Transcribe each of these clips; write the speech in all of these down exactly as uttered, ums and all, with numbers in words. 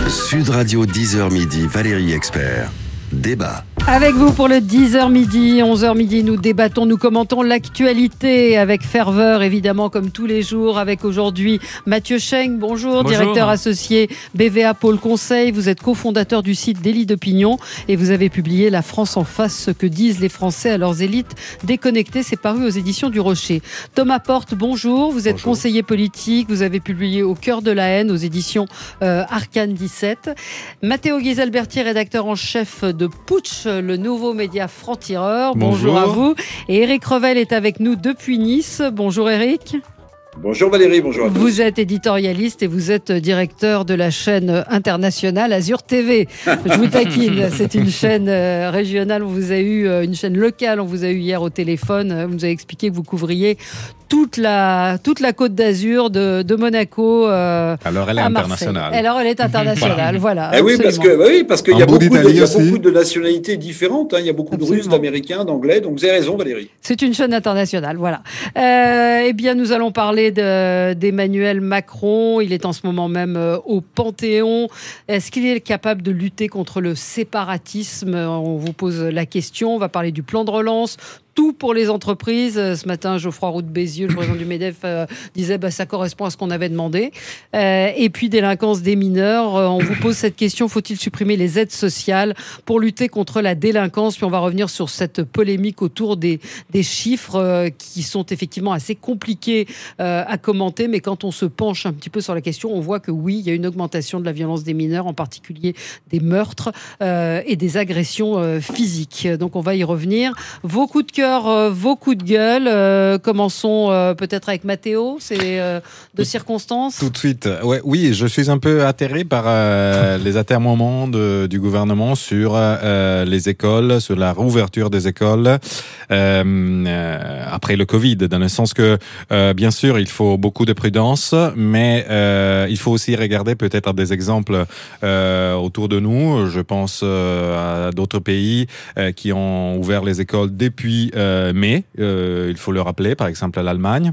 Sud Radio dix heures midi, Valérie Expert. Débat. Avec vous pour le dix heures midi, onze heures midi, nous débattons, nous commentons l'actualité avec ferveur, évidemment, comme tous les jours, avec aujourd'hui Mathieu Cheng, bonjour, bonjour, directeur associé B V A Pôle Conseil. Vous êtes cofondateur du site Délit d'Opinion et vous avez publié La France en face, ce que disent les Français à leurs élites déconnectées. C'est paru aux éditions du Rocher. Thomas Porte, bonjour, vous êtes bonjour. Conseiller politique, vous avez publié Au cœur de la haine aux éditions euh, Arcane dix-sept. Matteo Ghisalberti, rédacteur en chef de Putsch, le nouveau média franc-tireur. Bonjour. Bonjour à vous. Et Éric Revel est avec nous depuis Nice. Bonjour Éric. Bonjour Valérie, bonjour à tous. Vous êtes éditorialiste et vous êtes directeur de la chaîne internationale Azur T V. Je vous taquine, c'est une chaîne régionale, on vous a eu, une chaîne locale, on vous a eu hier au téléphone, vous nous avez expliqué que vous couvriez toute la, toute la côte d'Azur de, de Monaco euh, Alors elle est à internationale. Alors elle est internationale, voilà. voilà eh oui, parce que, oui, parce qu'il y a, beaucoup de, il y a beaucoup de nationalités différentes, hein. Il y a beaucoup absolument. de Russes, d'Américains, d'Anglais, donc vous avez raison Valérie. C'est une chaîne internationale, voilà. Euh, eh bien nous allons parler de, d'Emmanuel Macron, il est en ce moment même euh, au Panthéon. Est-ce qu'il est capable de lutter contre le séparatisme ? On vous pose la question, on va parler du plan de relance. Tout pour les entreprises. Ce matin, Geoffroy Roux de Bézieux, le président du MEDEF, euh, disait bah, ça correspond à ce qu'on avait demandé. Euh, et puis, délinquance des mineurs. Euh, on vous pose cette question, faut-il supprimer les aides sociales pour lutter contre la délinquance ? Puis on va revenir sur cette polémique autour des, des chiffres euh, qui sont effectivement assez compliqués euh, à commenter. Mais quand on se penche un petit peu sur la question, on voit que oui, il y a une augmentation de la violence des mineurs, en particulier des meurtres euh, et des agressions euh, physiques. Donc on va y revenir. Vos coups de cœur, Euh, vos coups de gueule. Euh, commençons euh, peut-être avec Mathéo. C'est euh, de circonstances. Tout de suite. Ouais, oui, je suis un peu atterré par euh, les atermoiements de, du gouvernement sur euh, les écoles, sur la réouverture des écoles euh, euh, après le Covid, dans le sens que, euh, bien sûr, il faut beaucoup de prudence, mais euh, il faut aussi regarder peut-être des exemples euh, autour de nous. Je pense euh, à d'autres pays euh, qui ont ouvert les écoles depuis Euh, mai, euh, il faut le rappeler, par exemple l'Allemagne.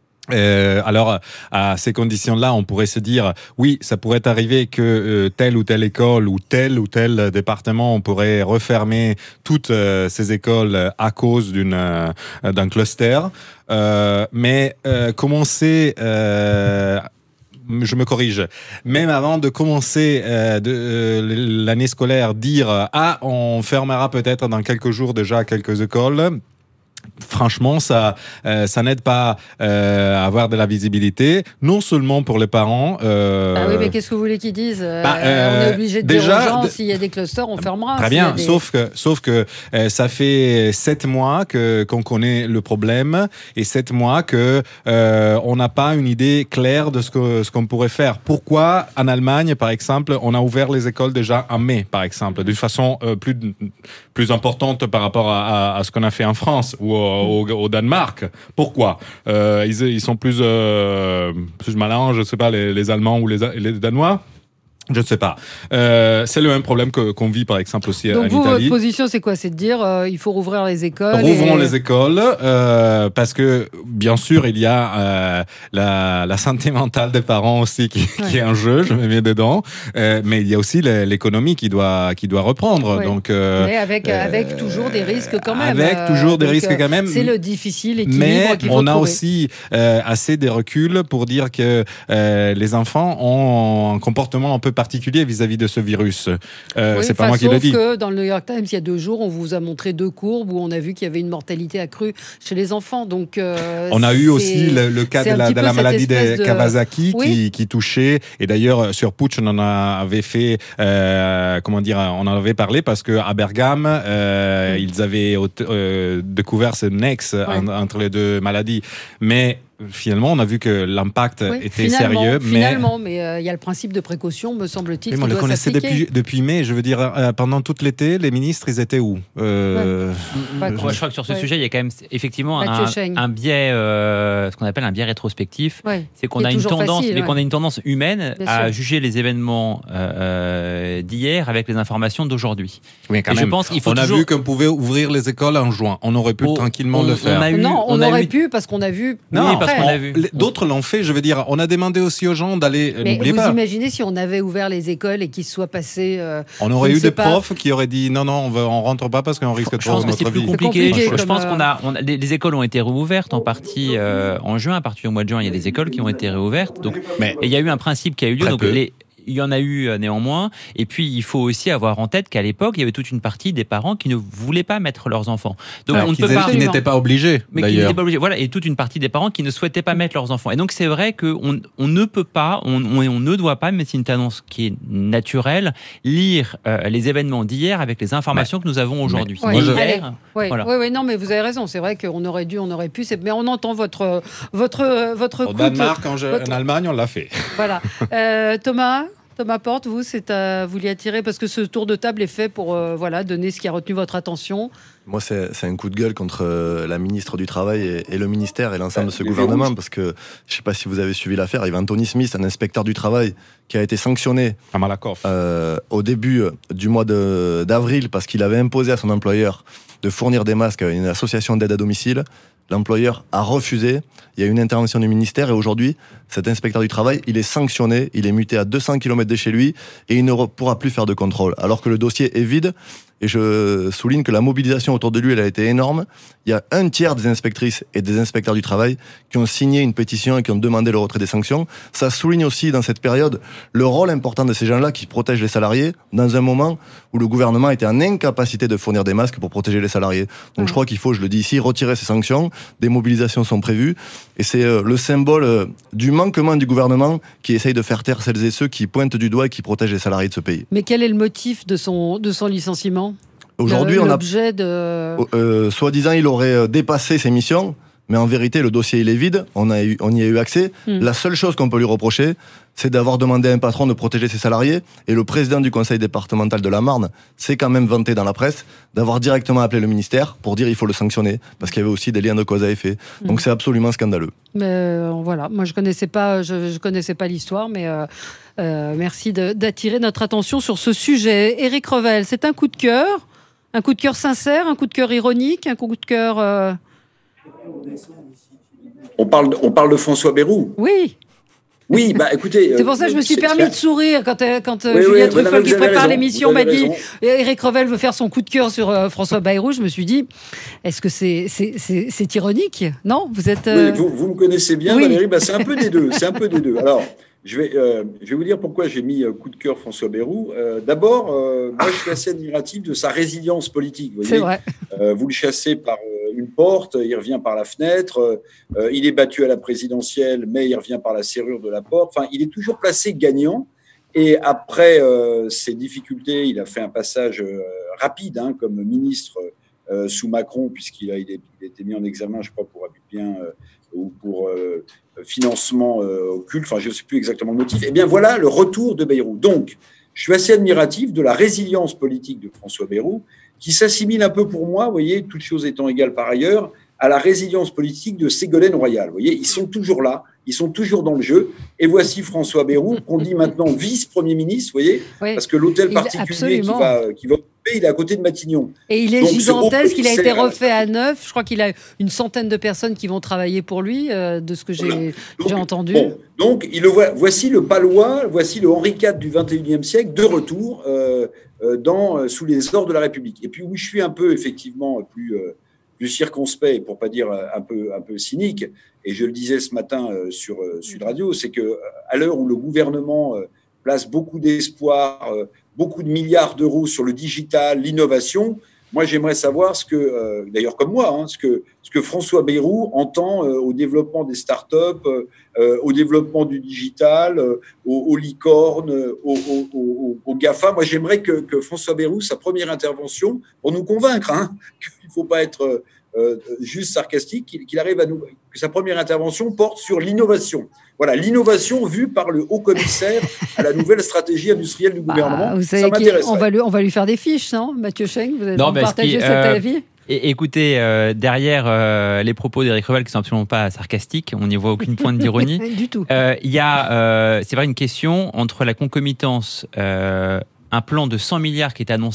Euh, alors, à ces conditions-là, on pourrait se dire, oui, ça pourrait arriver que euh, telle ou telle école ou tel ou tel département, on pourrait refermer toutes euh, ces écoles à cause d'une euh, d'un cluster. Euh, mais euh, commencer euh, je me corrige. Même avant de commencer euh, de, euh, l'année scolaire, dire ah, on fermera peut-être dans quelques jours déjà quelques écoles. Franchement, ça, euh, ça n'aide pas euh, à avoir de la visibilité, non seulement pour les parents. Euh... Ah oui, mais qu'est-ce que vous voulez qu'ils disent euh, bah, euh, On est obligé de déjà, dire aux gens, de... s'il y a des clusters, on fermera. Très bien, des... sauf que, sauf que euh, ça fait sept mois que qu'on connaît le problème et sept mois que euh, on n'a pas une idée claire de ce que ce qu'on pourrait faire. Pourquoi en Allemagne, par exemple, on a ouvert les écoles déjà en mai, par exemple, d'une façon euh, plus plus importante par rapport à, à, à ce qu'on a fait en France ou au, au, au Danemark. Pourquoi euh, ils, ils sont plus euh, plus malins, je sais pas, les, les Allemands ou les, les Danois. Je ne sais pas. Euh, c'est le même problème que, qu'on vit, par exemple, aussi Donc en vous, Italie. Donc, votre position, c'est quoi ? C'est de dire euh, il faut rouvrir les écoles. Rouvrons et... les écoles, euh, parce que, bien sûr, il y a euh, la, la santé mentale des parents aussi qui, ouais. qui est en jeu, je me mets dedans. Euh, mais il y a aussi l'économie qui doit, qui doit reprendre. Ouais. Donc, euh, mais avec, euh, avec toujours des risques quand même. Avec euh, toujours des donc, risques quand même. C'est le difficile équilibre mais qu'il faut on a trouver. aussi euh, assez de recul pour dire que euh, les enfants ont un comportement un peu particulier vis-à-vis de ce virus. Euh, oui, c'est pas moi qui le dis. Sauf que dans le New York Times, il y a deux jours, on vous a montré deux courbes où on a vu qu'il y avait une mortalité accrue chez les enfants. Donc, euh, on a eu aussi le, le cas de la, de la maladie de Kawasaki de... qui, oui. qui touchait. Et d'ailleurs, sur Putsch, on en avait fait, euh, comment dire, on en avait parlé parce que à Bergame, euh, mm. ils avaient euh, découvert ce nex ouais. en, entre les deux maladies. Mais finalement, on a vu que l'impact oui, était finalement, sérieux. Finalement, mais il euh, y a le principe de précaution, me semble-t-il, oui, qui on doit le connaissait depuis, depuis mai. Je veux dire, euh, pendant tout l'été, les ministres, ils étaient où euh... ouais. je... je crois que sur ce ouais. sujet, il y a quand même effectivement un, un biais, euh, ce qu'on appelle un biais rétrospectif. Ouais. C'est qu'on a une tendance, facile, mais ouais. qu'on a une tendance humaine Bien à sûr. juger les événements euh, d'hier avec les informations d'aujourd'hui. Oui, quand Et même. je pense qu'il faut on toujours... a vu qu'on pouvait ouvrir les écoles en juin. On aurait pu oh, tranquillement on, le faire. On a eu, non, on, on aurait eu... pu parce qu'on a vu. Non, oui, pas ce qu'on a vu. D'autres l'ont fait, je veux dire. On a demandé aussi aux gens d'aller. Mais n'oubliez vous pas. imaginez si on avait ouvert les écoles et qu'il se soit passé. Euh, on aurait eu des pas. profs qui auraient dit non, non, on ne rentre pas parce qu'on risque trop notre vie. C'est plus compliqué. compliqué je, je pense qu'on a, on a les, les écoles ont été réouvertes en partie euh, en juin. À partir du mois de juin, il y a des écoles qui ont été réouvertes. Donc, mais et il y a eu un principe qui a eu lieu. Donc peu. les Il y en a eu néanmoins. Et puis, il faut aussi avoir en tête qu'à l'époque, il y avait toute une partie des parents qui ne voulaient pas mettre leurs enfants. Donc, alors, on ne peut pas. Qui n'étaient pas obligés. Mais qui n'étaient pas obligés. Voilà. Et toute une partie des parents qui ne souhaitaient pas mettre leurs enfants. Et donc, c'est vrai qu'on on ne peut pas, on, on, on ne doit pas, mais c'est une tendance qui est naturelle, lire euh, les événements d'hier avec les informations ouais. que nous avons aujourd'hui. Ouais. Moi, je... hier, oui, voilà. oui, oui, non, mais vous avez raison. C'est vrai qu'on aurait dû, on aurait pu. Mais on entend votre, votre, votre. Au Danemark, en, je... votre... en Allemagne, on l'a fait. Voilà. Euh, Thomas. Thomas Porte, vous, c'est à, vous l'y attirer parce que ce tour de table est fait pour euh, voilà, donner ce qui a retenu votre attention. Moi, c'est, c'est un coup de gueule contre euh, la ministre du Travail et, et le ministère et l'ensemble de ce gouvernement parce que, je ne sais pas si vous avez suivi l'affaire, il y avait Anthony Smith, un inspecteur du travail qui a été sanctionné à Malakoff euh, au début du mois de, d'avril parce qu'il avait imposé à son employeur de fournir des masques à une association d'aide à domicile. L'employeur a refusé, il y a eu une intervention du ministère et aujourd'hui, cet inspecteur du travail, il est sanctionné, il est muté à deux cents kilomètres de chez lui et il ne pourra plus faire de contrôle. Alors que le dossier est vide et je souligne que la mobilisation autour de lui, elle a été énorme. Il y a un tiers des inspectrices et des inspecteurs du travail qui ont signé une pétition et qui ont demandé le retrait des sanctions. Ça souligne aussi dans cette période le rôle important de ces gens-là qui protègent les salariés dans un moment où le gouvernement était en incapacité de fournir des masques pour protéger les salariés. Donc mmh. je crois qu'il faut, je le dis ici, retirer ces sanctions. Des mobilisations sont prévues et c'est euh, le symbole euh, du manquement du gouvernement qui essaye de faire taire celles et ceux qui pointent du doigt et qui protègent les salariés de ce pays. Mais quel est le motif de son, de son licenciement ? Aujourd'hui, le, on a l'objet de... euh, soi-disant, il aurait dépassé ses missions, mais en vérité, le dossier il est vide. On a eu, on y a eu accès. Mmh. La seule chose qu'on peut lui reprocher, c'est d'avoir demandé à un patron de protéger ses salariés. Et le président du conseil départemental de la Marne s'est quand même vanté dans la presse d'avoir directement appelé le ministère pour dire il faut le sanctionner parce qu'il y avait aussi des liens de cause à effet. Mmh. Donc c'est absolument scandaleux. Mais euh, voilà, moi je connaissais pas, je, je connaissais pas l'histoire, mais. Euh... Euh, merci de, d'attirer notre attention sur ce sujet. Éric Revel, c'est un coup de cœur, un coup de cœur sincère, un coup de cœur ironique, un coup de cœur... Euh... On parle, de, on parle de François Bayrou. Oui. Oui, bah écoutez... C'est pour ça que je me suis permis de sourire quand, quand oui, Julien oui, Truffol, qui prépare raison, l'émission, m'a dit Éric Revel veut faire son coup de cœur sur euh, François Bayrou. Je me suis dit, est-ce que c'est, c'est, c'est, c'est ironique ? Non, vous êtes... Euh... Oui, vous, vous me connaissez bien, oui. Valérie, bah, c'est un peu des deux. C'est un peu des deux. Alors... Je vais, euh, je vais vous dire pourquoi j'ai mis euh, coup de cœur François Bayrou. Euh, d'abord, euh, moi, je suis assez admiratif de sa résilience politique. Vous voyez, c'est vrai. Euh, vous le chassez par euh, une porte, il revient par la fenêtre. Euh, il est battu à la présidentielle, mais il revient par la serrure de la porte. Enfin, il est toujours placé gagnant. Et après euh, ces difficultés, il a fait un passage euh, rapide hein, comme ministre euh, sous Macron, puisqu'il a, il est, il a été mis en examen, je crois, pour abus de biens euh, ou pour... Euh, financement euh, occulte, enfin je ne sais plus exactement le motif, et eh bien voilà le retour de Bayrou. Donc, je suis assez admiratif de la résilience politique de François Bayrou, qui s'assimile un peu pour moi, vous voyez, toutes choses étant égales par ailleurs, à la résilience politique de Ségolène Royal. Vous voyez, ils sont toujours là, ils sont toujours dans le jeu, et voici François Bayrou, qu'on dit maintenant vice-premier ministre, vous voyez, oui, parce que l'hôtel particulier qui va, qui va occuper, il est à côté de Matignon. Et il est donc, gigantesque, il a été refait à neuf, je crois qu'il a une centaine de personnes qui vont travailler pour lui, euh, de ce que j'ai, voilà. donc, j'ai entendu. Bon, donc, il le voit, voici le Palois, voici le Henri quatre du vingt et unième siècle, de retour euh, euh, dans, euh, sous les ordres de la République. Et puis, où je suis un peu, effectivement, plus... Euh, plus circonspect, pour pas dire un peu, un peu cynique, et je le disais ce matin sur Sud Radio, c'est qu'à l'heure où le gouvernement place beaucoup d'espoir, beaucoup de milliards d'euros sur le digital, l'innovation, moi j'aimerais savoir ce que, d'ailleurs comme moi, hein, ce, que, ce que François Bayrou entend au développement des startups, au développement du digital, aux, aux licornes, aux, aux, aux, aux GAFA. Moi j'aimerais que, que François Bayrou, sa première intervention, pour nous convaincre, hein, qu'il ne faut pas être euh, juste sarcastique, qu'il, qu'il arrive à nous, que sa première intervention porte sur l'innovation. Voilà, l'innovation vue par le haut-commissaire à la nouvelle stratégie industrielle du gouvernement. Bah, vous savez ça m'intéresse. On va, lui, on va lui faire des fiches, non, Mathieu Schenk, vous allez partager cet euh, avis. Et écoutez, euh, derrière euh, les propos d'Éric Revel qui sont absolument pas sarcastiques, on n'y voit aucune pointe d'ironie. Du tout. Euh, il y a, euh, c'est vrai, une question entre la concomitance, euh, un plan de cent milliards qui est annoncé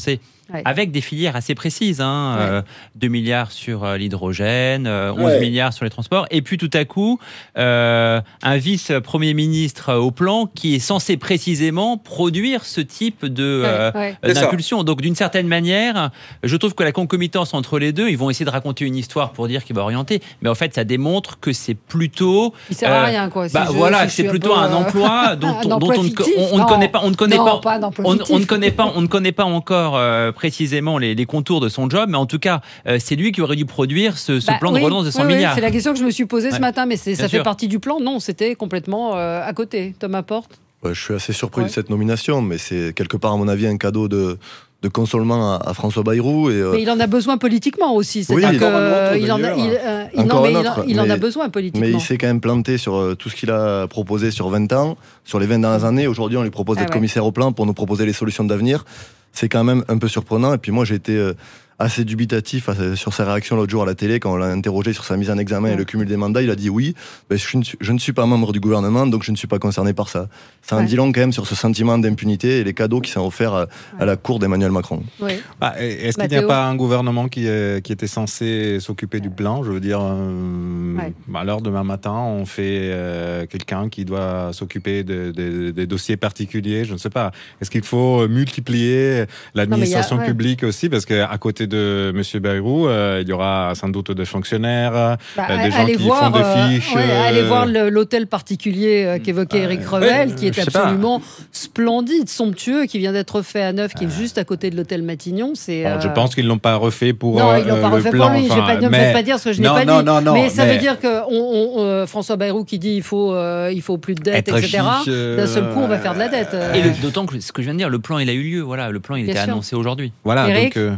Ouais. avec des filières assez précises. Hein, Ouais. euh, deux milliards sur euh, l'hydrogène, euh, onze Ouais. milliards sur les transports, et puis tout à coup, euh, un vice-premier ministre euh, au plan qui est censé précisément produire ce type de euh, Ouais, ouais. C'est ça. d'impulsion. Donc d'une certaine manière, je trouve que la concomitance entre les deux, ils vont essayer de raconter une histoire pour dire qu'il va orienter, mais en fait, ça démontre que c'est plutôt Il sert à euh, rien, quoi. Si bah je- voilà, si je c'est suis plutôt un, un peu, euh, emploi dont, un dont emploi on, ne- fictif. on, on ne Non. connaît pas, on ne connaît Non, pas, pas un emploi on, on fictif. ne connaît pas, on ne connaît pas encore euh, précisément les, les contours de son job, mais en tout cas, euh, c'est lui qui aurait dû produire ce, ce Bah, plan oui, de relance de cent oui, oui, milliards. c'est la question que je me suis posée ce Ouais. matin, mais c'est, ça Bien fait sûr. partie du plan. Non, c'était complètement euh, à côté. Thomas Porte. Ouais, je suis assez surpris Ouais. de cette nomination, mais c'est quelque part, à mon avis, un cadeau de, de consolement à, à François Bayrou. Et, euh, Mais il en a besoin politiquement aussi. Oui, C'est-à-dire encore un autre, que il en a, d'ailleurs. il, euh, il- Encore non, mais un il en- autre, il en a mais- besoin politiquement. Mais il s'est quand même planté sur euh, tout ce qu'il a proposé sur vingt ans, sur les vingt dernières années. Aujourd'hui, on lui propose Ah d'être ouais. commissaire au plan pour nous proposer les solutions d'avenir. C'est quand même un peu surprenant. Et puis moi, j'ai été euh, assez dubitatif euh, sur sa réaction l'autre jour à la télé quand on l'a interrogé sur sa mise en examen Ouais. et le cumul des mandats. Il a dit oui, ben, je, ne suis, je ne suis pas membre du gouvernement, donc je ne suis pas concerné par ça. Ça en Ouais. dit long quand même sur ce sentiment d'impunité et les cadeaux qui sont offerts à, à la cour d'Emmanuel Macron. Oui. Ah, est-ce qu'il n'y Mathéo a pas un gouvernement qui, est- qui était censé s'occuper du plan? Je veux dire, euh, Ouais. alors demain matin, on fait euh, quelqu'un qui doit s'occuper de- de- des dossiers particuliers. Je ne sais pas. Est-ce qu'il faut multiplier l'administration ouais. publique aussi? Parce qu'à côté de M. Bayrou, euh, il y aura sans doute des fonctionnaires, Bah, euh, des gens allez qui voir, font des euh, fiches. ouais, euh, allez voir le- l'hôtel particulier euh, qu'évoquait euh, Éric Revel, ouais, qui est je sais pas. absolument splendide, somptueux, qui vient d'être fait à neuf, qui est juste à côté de l'hôtel Matignon. C'est, Bon, je euh, pense qu'ils l'ont pas refait pour non, euh, ils l'ont pas le refait plan. pour lui. J'ai enfin, pas, ne me mais- faites pas dire ce que je n'ai non, pas non, dit. non, non, mais ça mais- veut dire que on, on, euh, François Bayrou qui dit il faut, euh, il faut plus de dettes, Être et cetera. chic, euh, D'un seul coup, on va faire de la dette. euh. Et le- d'autant que ce que je viens de dire, le plan il a eu lieu. Voilà, le plan il Bien était sûr. annoncé aujourd'hui. Voilà, Eric donc. euh,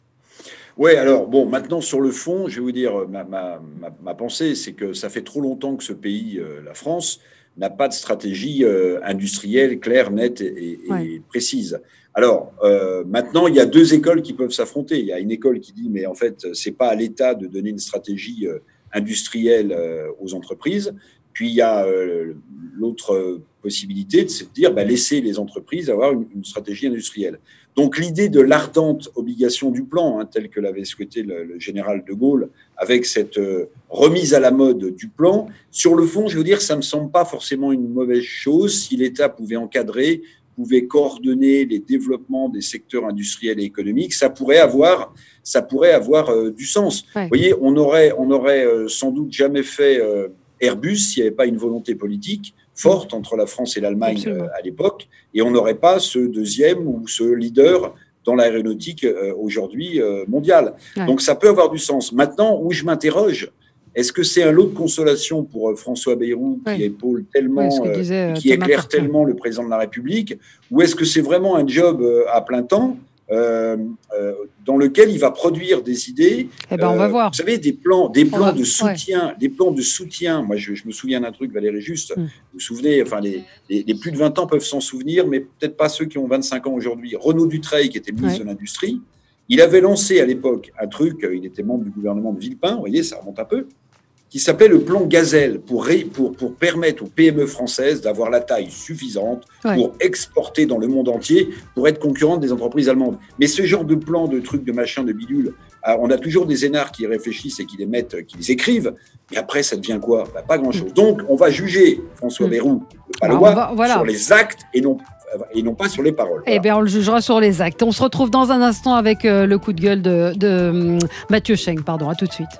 Oui, alors, bon, maintenant, sur le fond, je vais vous dire, ma, ma, ma, ma pensée, c'est que ça fait trop longtemps que ce pays, euh, la France, n'a pas de stratégie euh, industrielle claire, nette et, et- et Ouais. précise. Alors, euh, maintenant, il y a deux écoles qui peuvent s'affronter. Il y a une école qui dit, mais en fait, c'est pas à l'État de donner une stratégie euh, industrielle euh, aux entreprises. Puis, il y a euh, l'autre possibilité, c'est de dire, bah, laisser les entreprises avoir une, une stratégie industrielle. Donc, l'idée de l'ardente obligation du plan, hein, telle que l'avait souhaité le, le général de Gaulle, avec cette euh, remise à la mode du plan, sur le fond, je veux dire, ça ne me semble pas forcément une mauvaise chose si l'État pouvait encadrer, pouvait coordonner les développements des secteurs industriels et économiques, ça pourrait avoir, ça pourrait avoir euh, du sens. Ouais. Vous voyez, on aurait, on aurait euh, sans doute jamais fait euh, Airbus s'il n'y avait pas une volonté politique forte entre la France et l'Allemagne Absolument. euh, à l'époque, et on n'aurait pas ce deuxième ou ce leader dans l'aéronautique euh, aujourd'hui euh, mondiale. Ouais. Donc ça peut avoir du sens. Maintenant, où je m'interroge, est-ce que c'est un lot de consolation pour euh, François Bayrou qui Ouais. épaule tellement, Ouais, ce que euh, disait, euh, qui Thomas éclaire Porte. tellement le président de la République, ou est-ce que c'est vraiment un job euh, à plein temps euh, euh, dans lequel il va produire des idées? Eh ben, on va Euh, voir. Vous savez, des plans, des On plans va- de soutien, des plans de soutien. Moi, je, je me souviens d'un truc, Valérie Juste. Mm. Vous vous souvenez, enfin, les, les, les plus de vingt ans peuvent s'en souvenir, mais peut-être pas ceux qui ont vingt-cinq ans aujourd'hui. Renaud Dutreil, qui était ministre Ouais. de l'Industrie, il avait lancé à l'époque un truc, euh, il était membre du gouvernement de Villepin, vous voyez, ça remonte un peu, qui s'appelait le plan Gazelle, pour, ré- pour, pour permettre aux P M E françaises d'avoir la taille suffisante Ouais. pour exporter dans le monde entier, pour être concurrentes des entreprises allemandes. Mais ce genre de plan, de trucs, de machin, de bidule, ah, on a toujours des énarques qui réfléchissent et qui les mettent, qui les écrivent, mais après, ça devient quoi? Bah, pas grand-chose. Donc, on va juger François Mm. Bayrou, le Alors, Palois, on va- voilà. sur les actes et non, et non pas sur les paroles. Eh Voilà. bien, on le jugera sur les actes. On se retrouve dans un instant avec euh, le coup de gueule de, de hum, Mathieu Schenk. Pardon, à tout de suite.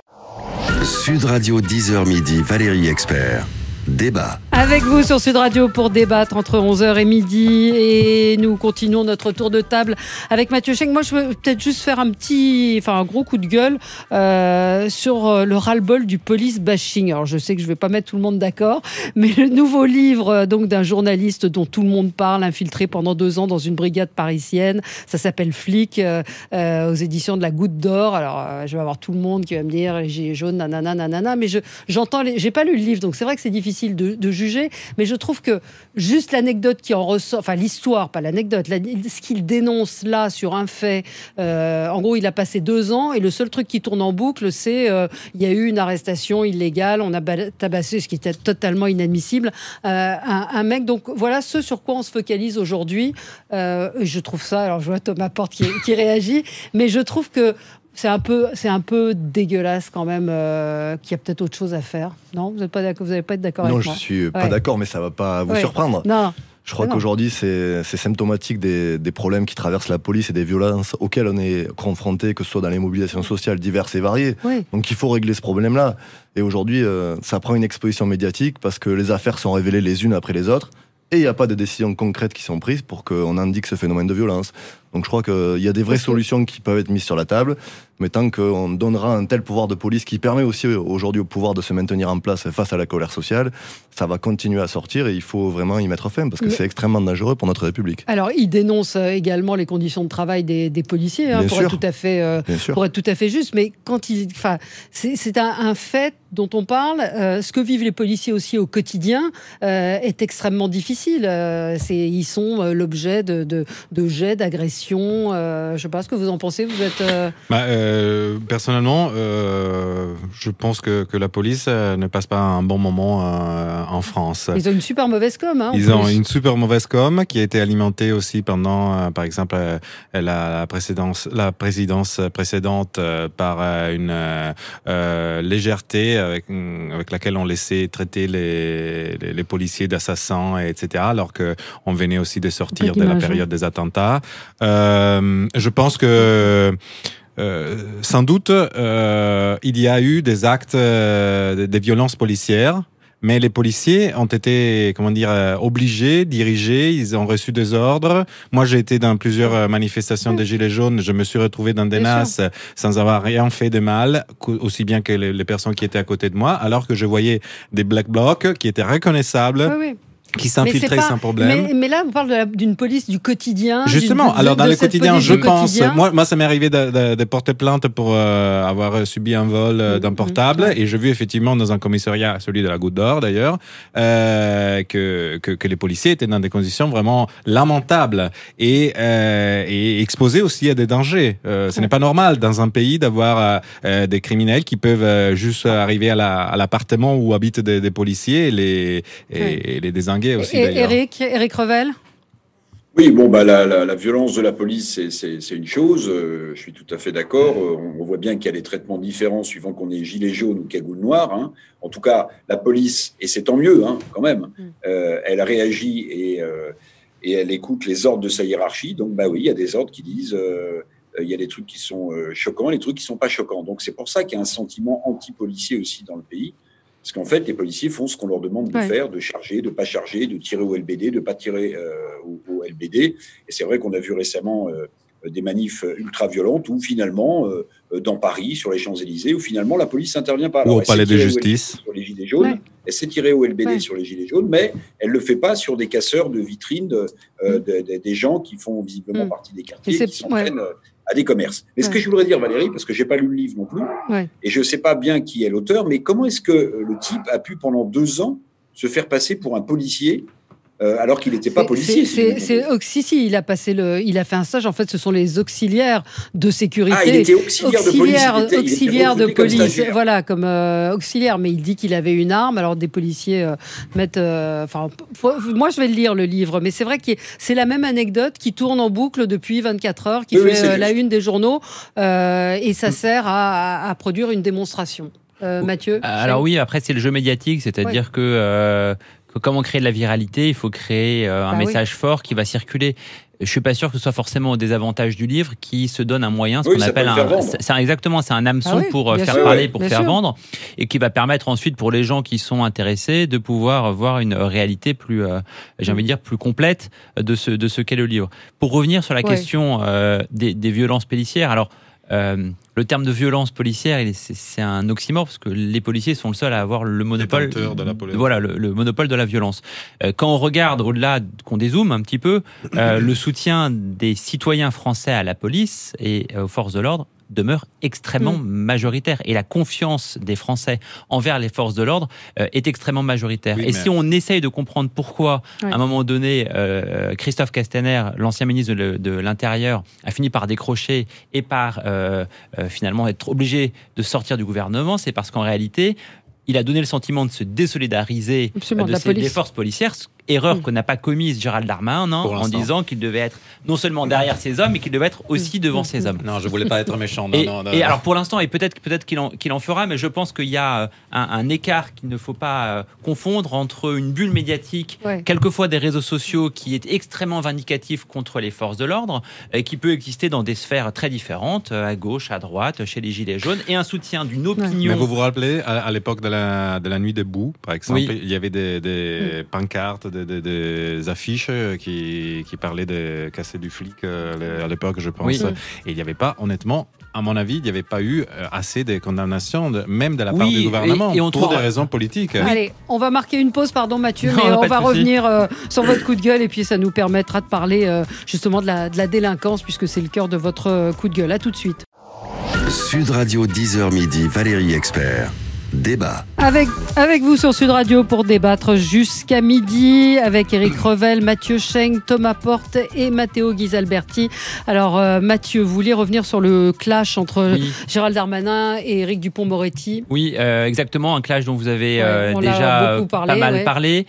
Sud Radio dix heures midi, Valérie Expert. Débat. Avec vous sur Sud Radio pour débattre entre onze heures et midi, et nous continuons notre tour de table avec Mathieu Schenk. Moi, je veux peut-être juste faire un petit, enfin un gros coup de gueule euh, sur le ras-le-bol du police bashing. Alors, je sais que je vais pas mettre tout le monde d'accord, mais le nouveau livre euh, donc d'un journaliste dont tout le monde parle, infiltré pendant deux ans dans une brigade parisienne, ça s'appelle Flic, euh, euh, aux éditions de la Goutte d'Or. Alors, euh, je vais avoir tout le monde qui va me dire les gilets jaunes, nanana, nanana, mais je j'entends, les... j'ai pas lu le livre, donc c'est vrai que c'est difficile de, de juger juger, mais je trouve que juste l'anecdote qui en ressort, enfin l'histoire, pas l'anecdote, la, ce qu'il dénonce là sur un fait, euh, en gros, il a passé deux ans et le seul truc qui tourne en boucle, c'est euh, il y a eu une arrestation illégale, on a tabassé, ce qui était totalement inadmissible, euh, un, un mec. Donc voilà ce sur quoi on se focalise aujourd'hui. Euh, je trouve ça, alors je vois Thomas Porte qui, qui réagit, mais je trouve que c'est un peu, c'est un peu dégueulasse quand même, euh, qu'il y a peut-être autre chose à faire. Non, vous n'êtes pas d'accord, vous n'allez pas être d'accord avec moi. Non, je suis pas ouais. d'accord, mais ça va pas vous ouais. surprendre. Non. Je crois non. qu'aujourd'hui, c'est, c'est symptomatique des, des problèmes qui traversent la police et des violences auxquelles on est confronté, que ce soit dans les mobilisations sociales diverses et variées. Oui. Donc il faut régler ce problème-là. Et aujourd'hui, euh, ça prend une exposition médiatique parce que les affaires sont révélées les unes après les autres. Et il n'y a pas de décisions concrètes qui sont prises pour qu'on indique ce phénomène de violence. Donc je crois qu'il y a des vraies Parce solutions que... qui peuvent être mises sur la table, mais tant qu'on donnera un tel pouvoir de police qui permet aussi aujourd'hui au pouvoir de se maintenir en place face à la colère sociale, ça va continuer à sortir et il faut vraiment y mettre fin parce que mais... c'est extrêmement dangereux pour notre République. Alors il dénonce également les conditions de travail des, des policiers, hein, pour, être tout à fait, euh, pour être tout à fait juste, mais quand il, enfin, c'est, c'est un, un fait dont on parle, euh, ce que vivent les policiers aussi au quotidien euh, est extrêmement difficile. Euh, c'est, ils sont euh, l'objet de, de, de jets, d'agressions. Euh, je ne sais pas ce que vous en pensez. Vous êtes. Euh... Bah, euh, personnellement, euh, je pense que, que la police euh, ne passe pas un bon moment euh, en France. Ils ont une super mauvaise com. Hein, Ils ont une super mauvaise com qui a été alimentée aussi pendant, euh, par exemple, euh, la, précédence, la présidence précédente euh, par euh, une euh, légèreté avec, avec laquelle on laissait traiter les, les, les policiers d'assassins, et cetera, alors qu'on venait aussi de sortir de la période des attentats. Euh, je pense que euh, sans doute euh, il y a eu des actes, euh, des violences policières, mais les policiers ont été, comment dire, euh, obligés, dirigés, ils ont reçu des ordres. Moi, j'ai été dans plusieurs manifestations des Gilets jaunes, je me suis retrouvé dans des nasses sans avoir rien fait de mal, aussi bien que les, les personnes qui étaient à côté de moi, alors que je voyais des black blocs qui étaient reconnaissables. Oui, oui. Qui s'infiltrait sans problème. Mais, mais là, on parle de la, d'une police du quotidien. Justement, alors dans de le quotidien, je pense. Quotidien. Moi, moi, ça m'est arrivé de, de, de porter plainte pour euh, avoir subi un vol euh, d'un portable, mmh, mmh. et j'ai vu effectivement dans un commissariat, celui de la Goutte d'Or d'ailleurs, euh, que, que que les policiers étaient dans des conditions vraiment lamentables et euh, et exposés aussi à des dangers. Euh, ce mmh. n'est pas normal dans un pays d'avoir euh, des criminels qui peuvent euh, juste arriver à, la, à l'appartement où habitent des, des policiers et les et, mmh. et les désinguer. Aussi, et Éric, Éric Revel. Oui, bon, bah, la, la, la violence de la police, c'est, c'est, c'est une chose. Euh, je suis tout à fait d'accord. Euh, on, on voit bien qu'il y a des traitements différents suivant qu'on est gilet jaune ou cagoule noire. Hein. En tout cas, la police, et c'est tant mieux, hein, quand même, euh, elle réagit et, euh, et elle écoute les ordres de sa hiérarchie. Donc, bah oui, il y a des ordres qui disent, euh, il y a des trucs qui sont euh, choquants, les trucs qui sont pas choquants. Donc, c'est pour ça qu'il y a un sentiment anti-policier aussi dans le pays. Parce qu'en fait, les policiers font ce qu'on leur demande de ouais. faire, de charger, de ne pas charger, de tirer au L B D, de ne pas tirer euh, au, au L B D. Et c'est vrai qu'on a vu récemment euh, des manifs ultra-violentes où finalement, euh, dans Paris, sur les Champs-Élysées, où finalement la police n'intervient pas. Alors, ou au palais de justice. Sur les gilets jaunes, ouais. Elle s'est tirée au L B D ouais. sur les gilets jaunes, mais elle ne le fait pas sur des casseurs de vitrines, de, euh, de, de, des gens qui font visiblement mmh. partie des quartiers, qui s'en prennent ouais. à des commerces. Mais ouais. ce que je voudrais dire, Valérie, parce que je n'ai pas lu le livre non plus, ouais. et je ne sais pas bien qui est l'auteur, mais comment est-ce que le type a pu, pendant deux ans, se faire passer pour un policier Euh, alors qu'il n'était pas policier. C'est, c'est, c'est, si, si, il a passé le, il a fait un stage. En fait, ce sont les auxiliaires de sécurité. Ah, il était auxiliaire, auxiliaire de police. Auxiliaire de police, comme voilà, comme euh, auxiliaire. Mais il dit qu'il avait une arme. Alors des policiers euh, mettent. Enfin, euh, moi, je vais le lire le livre, mais c'est vrai que c'est la même anecdote qui tourne en boucle depuis vingt-quatre heures, qui oui, fait oui, euh, la une des journaux, euh, et ça sert à, à, à produire une démonstration. Euh, Mathieu. Alors oui, après c'est le jeu médiatique, c'est-à-dire oui. que. Euh, Comment créer de la viralité? Il faut créer euh, un bah message oui. fort qui va circuler. Je suis pas sûr que ce soit forcément au désavantage du livre qui se donne un moyen, ce oui, qu'on appelle un, c'est un, exactement, c'est un hameçon ah oui, pour faire sûr, parler, pour faire sûr. vendre, et qui va permettre ensuite pour les gens qui sont intéressés de pouvoir voir une réalité plus, euh, j'ai envie de dire plus complète de ce de ce qu'est le livre. Pour revenir sur la oui. question euh, des, des violences policières, alors. Euh, le terme de violence policière, c'est, c'est un oxymore parce que les policiers sont le seuls à avoir le monopole, de la voilà, le, le monopole de la violence. Euh, quand on regarde au-delà, qu'on dézoome un petit peu, euh, le soutien des citoyens français à la police et aux forces de l'ordre demeure extrêmement mmh. majoritaire. Et la confiance des Français envers les forces de l'ordre euh, est extrêmement majoritaire. Oui, et mais... si on essaye de comprendre pourquoi, ouais. à un moment donné, euh, Christophe Castaner, l'ancien ministre de, de l'Intérieur, a fini par décrocher et par euh, euh, finalement être obligé de sortir du gouvernement, c'est parce qu'en réalité, il a donné le sentiment de se désolidariser Absolument, de, de la ses, police. des forces policières. Erreur mmh. que n'a pas commise Gérald Darmanin en disant qu'il devait être non seulement derrière ses hommes, mais qu'il devait être aussi mmh. devant mmh. ses hommes. Non, je voulais pas être méchant. Non, et, non, non, et non. alors pour l'instant, et peut-être, peut-être qu'il, en, qu'il en fera, mais je pense qu'il y a un, un écart qu'il ne faut pas euh, confondre entre une bulle médiatique, ouais. quelquefois des réseaux sociaux, qui est extrêmement vindicatif contre les forces de l'ordre, et qui peut exister dans des sphères très différentes, à gauche, à droite, chez les Gilets jaunes, et un soutien d'une opinion. Mais vous vous rappelez, à, à l'époque de la, de la nuit debout, par exemple, oui. il y avait des, des mmh. pancartes, des, des, des affiches qui, qui parlaient de casser du flic euh, à l'époque, je pense. Oui. Et il n'y avait pas, honnêtement, à mon avis, il n'y avait pas eu assez de condamnations, de, même de la part oui, du gouvernement, et, et on pour trouve... des raisons politiques. Allez, on va marquer une pause, pardon Mathieu, non, mais on, on va revenir euh, sur votre coup de gueule et puis ça nous permettra de parler euh, justement de la, de la délinquance puisque c'est le cœur de votre euh, coup de gueule. À tout de suite. Sud Radio dix heures midi, Valérie Expert. Débat. Avec, avec vous sur Sud Radio pour débattre jusqu'à midi avec Éric Revel, Mathieu Schenk, Thomas Porte et Matteo Ghisalberti. Alors euh, Mathieu, vous vouliez revenir sur le clash entre oui. Gérald Darmanin et Éric Dupond-Moretti ? Oui, euh, exactement, un clash dont vous avez euh, ouais, déjà parlé, pas mal ouais. parlé,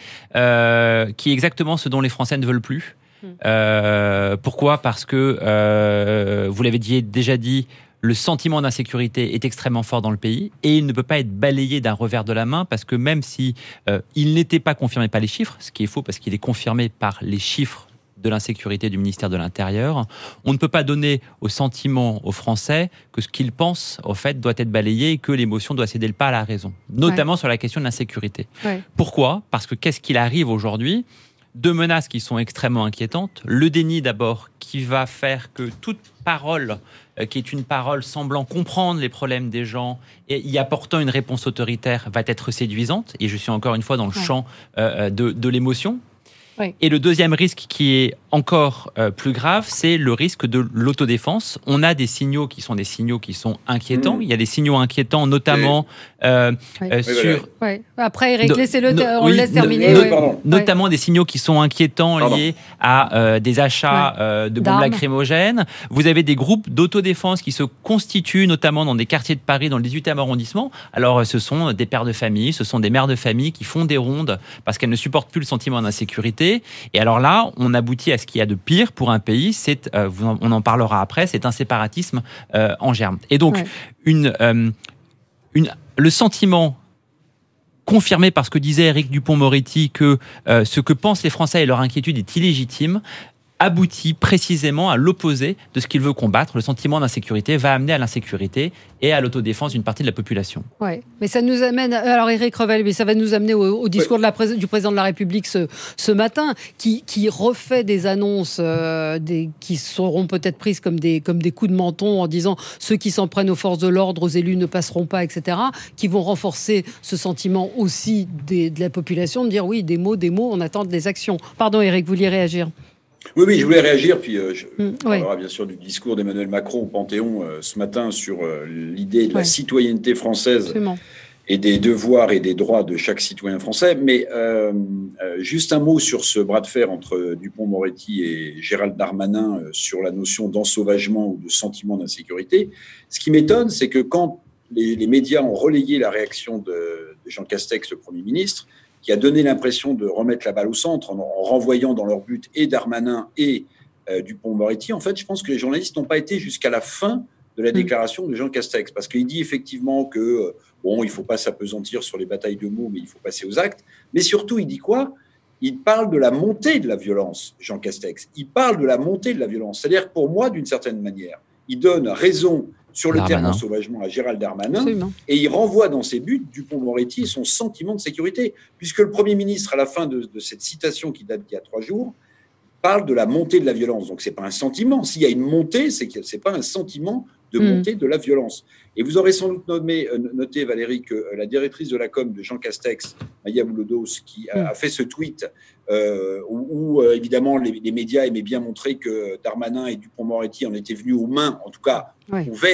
euh, qui est exactement ce dont les Français ne veulent plus. Hum. Euh, pourquoi ? Parce que, euh, vous l'avez dit, déjà dit, le sentiment d'insécurité est extrêmement fort dans le pays et il ne peut pas être balayé d'un revers de la main parce que même si euh, il n'était pas confirmé par les chiffres, ce qui est faux parce qu'il est confirmé par les chiffres de l'insécurité du ministère de l'Intérieur, on ne peut pas donner au sentiment aux Français que ce qu'ils pensent, au fait, doit être balayé et que l'émotion doit céder le pas à la raison, notamment ouais. sur la question de l'insécurité. Ouais. Pourquoi ? Parce que qu'est-ce qu'il arrive aujourd'hui ? Deux menaces qui sont extrêmement inquiétantes. Le déni d'abord, qui va faire que toute parole, euh, qui est une parole semblant comprendre les problèmes des gens et y apportant une réponse autoritaire, va être séduisante. Et je suis encore une fois dans le ouais. champ euh, de, de l'émotion. Oui. Et le deuxième risque qui est encore euh, plus grave, c'est le risque de l'autodéfense. On a des signaux qui sont des signaux qui sont inquiétants. Mmh. Il y a des signaux inquiétants, notamment euh, oui. euh, oui, sur... Oui. Après, Eric, laissez-le, no, on oui, le laisse terminer. No, oui. Notamment oui. des signaux qui sont inquiétants pardon. liés à euh, des achats oui. euh, de bombes D'armes. lacrymogènes. Vous avez des groupes d'autodéfense qui se constituent, notamment dans des quartiers de Paris, dans le dix-huitième arrondissement. Alors, ce sont des pères de famille, ce sont des mères de famille qui font des rondes parce qu'elles ne supportent plus le sentiment d'insécurité. Et alors là, on aboutit à ce qu'il y a de pire pour un pays, c'est, euh, on en parlera après, c'est un séparatisme euh, en germe. Et donc, ouais. une, euh, une, le sentiment confirmé par ce que disait Éric Dupond-Moretti, que euh, ce que pensent les Français et leur inquiétude est illégitime, aboutit précisément à l'opposé de ce qu'il veut combattre. Le sentiment d'insécurité va amener à l'insécurité et à l'autodéfense d'une partie de la population. Oui, mais ça nous amène... Alors Éric Revel, mais ça va nous amener au, au discours ouais. de la pré- du président de la République ce, ce matin, qui, qui refait des annonces euh, des, qui seront peut-être prises comme des, comme des coups de menton en disant ceux qui s'en prennent aux forces de l'ordre, aux élus ne passeront pas, et cetera, qui vont renforcer ce sentiment aussi des, de la population, de dire oui, des mots, des mots, on attend des actions. Pardon Éric, vous vouliez réagir ? Oui, oui, je voulais réagir, puis euh, je mmh, parlera oui. bien sûr du discours d'Emmanuel Macron au Panthéon euh, ce matin sur euh, l'idée de la ouais. citoyenneté française Absolument. et des devoirs et des droits de chaque citoyen français. Mais euh, euh, juste un mot sur ce bras de fer entre Dupond-Moretti et Gérald Darmanin euh, sur la notion d'ensauvagement ou de sentiment d'insécurité. Ce qui m'étonne, c'est que quand les, les médias ont relayé la réaction de, de Jean Castex, le Premier ministre, qui a donné l'impression de remettre la balle au centre en, en renvoyant dans leur but et Darmanin et euh, Dupond-Moretti. En fait, je pense que les journalistes n'ont pas été jusqu'à la fin de la déclaration de Jean Castex, parce qu'il dit effectivement que euh, bon, il ne faut pas s'apesantir sur les batailles de mots, mais il faut passer aux actes. Mais surtout, il dit quoi ? Il parle de la montée de la violence, Jean Castex. Il parle de la montée de la violence. C'est-à-dire que pour moi, d'une certaine manière, il donne raison sur le Darmanin. terme ensauvagement à Gérald Darmanin, Absolument. et il renvoie dans ses buts Dupond-Moretti et son sentiment de sécurité, puisque le Premier ministre, à la fin de, de cette citation qui date d'il y a trois jours, parle de la montée de la violence. Donc, ce n'est pas un sentiment. S'il y a une montée, c'est que ce n'est pas un sentiment de mmh. montée de la violence. Et vous aurez sans doute nommé, noté, Valérie, que la directrice de la com de Jean Castex, Maya Boulodos, qui a, mmh. a fait ce tweet euh, où, où euh, évidemment, les, les médias aimaient bien montrer que Darmanin et Dupond-Moretti en étaient venus aux mains, en tout cas, ouais. au verbe,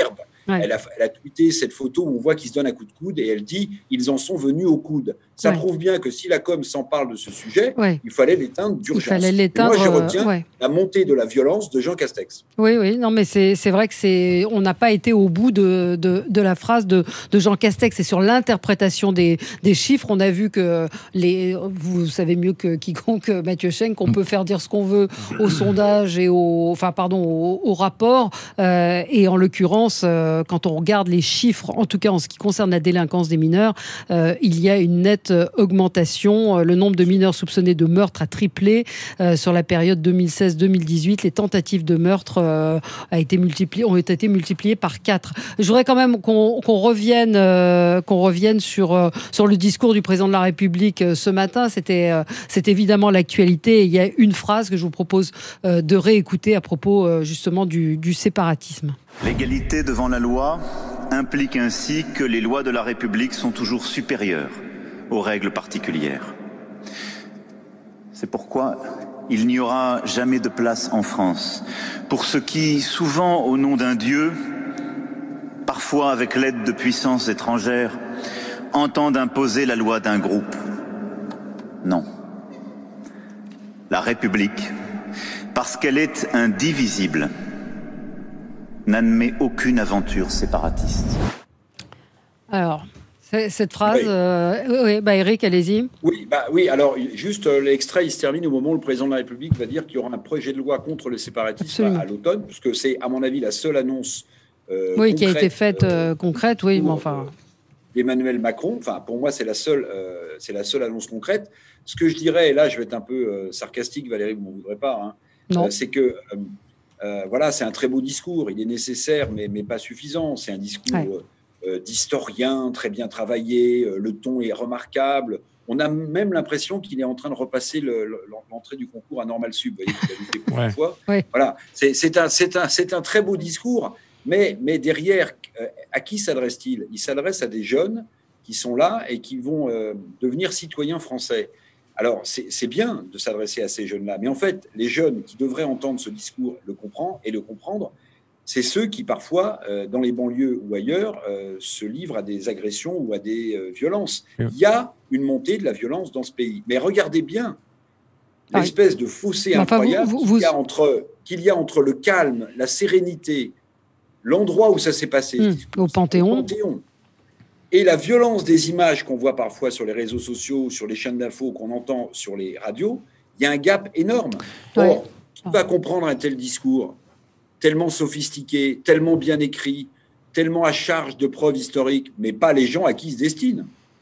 Ouais. Elle, a, elle a tweeté cette photo où on voit qu'ils se donnent un coup de coude et elle dit « ils en sont venus au coude ». Ça ouais. prouve bien que si la com s'emparle de ce sujet, ouais. il fallait l'éteindre d'urgence. Il fallait l'éteindre. Et moi, je retiens euh, ouais. la montée de la violence de Jean Castex. Oui, oui, non, mais c'est, c'est vrai que c'est, on n'a pas été au bout de, de, de la phrase de, de Jean Castex. Et sur l'interprétation des, des chiffres, on a vu que les, vous savez mieux que quiconque, Mathieu Schenk, qu'on peut faire dire ce qu'on veut au sondage et au, enfin, pardon, au, au rapport. Euh, et en l'occurrence, euh, quand on regarde les chiffres, en tout cas en ce qui concerne la délinquance des mineurs, euh, il y a une nette augmentation. Le nombre de mineurs soupçonnés de meurtre a triplé euh, sur la période deux mille seize deux mille dix-huit. Les tentatives de meurtre euh, a été multipliées, ont été multipliées par quatre. Je voudrais quand même qu'on, qu'on revienne, euh, qu'on revienne sur, euh, sur le discours du président de la République euh, ce matin. C'était, euh, c'est évidemment l'actualité. Et il y a une phrase que je vous propose euh, de réécouter à propos euh, justement du, du séparatisme. L'égalité devant la loi implique ainsi que les lois de la République sont toujours supérieures aux règles particulières. C'est pourquoi il n'y aura jamais de place en France pour ceux qui, souvent au nom d'un Dieu, parfois avec l'aide de puissances étrangères, entendent imposer la loi d'un groupe. Non. La République, parce qu'elle est indivisible, n'admet aucune aventure séparatiste. Alors... Cette phrase, oui, euh, oui bah Eric, allez-y. Oui, bah oui. Alors juste euh, l'extrait, il se termine au moment où le président de la République va dire qu'il y aura un projet de loi contre le séparatisme à, à l'automne, puisque c'est à mon avis la seule annonce. Euh, oui, concrète, qui a été faite euh, concrète, oui, pour, mais enfin. Euh, Emmanuel Macron. Enfin, pour moi, c'est la seule, euh, c'est la seule annonce concrète. Ce que je dirais, et là, je vais être un peu euh, sarcastique, Valérie, vous m'en voudrez pas. Hein, non. Euh, c'est que euh, euh, voilà, c'est un très beau discours. Il est nécessaire, mais mais pas suffisant. C'est un discours. Ouais. Euh, d'historien, très bien travaillé, le ton est remarquable. On a même l'impression qu'il est en train de repasser le, l'entrée du concours à Normal Sup. Vous voyez, il a ouais. fois. Ouais. Voilà, c'est, c'est, un, c'est, un, c'est un très beau discours, mais, mais derrière, à qui s'adresse-t-il ? Il s'adresse à des jeunes qui sont là et qui vont euh, devenir citoyens français. Alors, c'est, c'est bien de s'adresser à ces jeunes-là, mais en fait, les jeunes qui devraient entendre ce discours le comprennent et le comprendre, c'est ceux qui, parfois, euh, dans les banlieues ou ailleurs, euh, se livrent à des agressions ou à des euh, violences. Oui. Il y a une montée de la violence dans ce pays. Mais regardez bien l'espèce ah, de fossé enfin, incroyable vous, vous, qu'il, y a entre, qu'il y a entre le calme, la sérénité, l'endroit où ça s'est passé, hum, au Panthéon. au Panthéon, et la violence des images qu'on voit parfois sur les réseaux sociaux, sur les chaînes d'infos, qu'on entend sur les radios. Il y a un gap énorme. Or, ouais. qui va comprendre un tel discours tellement sophistiqué, tellement bien écrit, tellement à charge de preuves historiques, mais pas les gens à qui il se destine.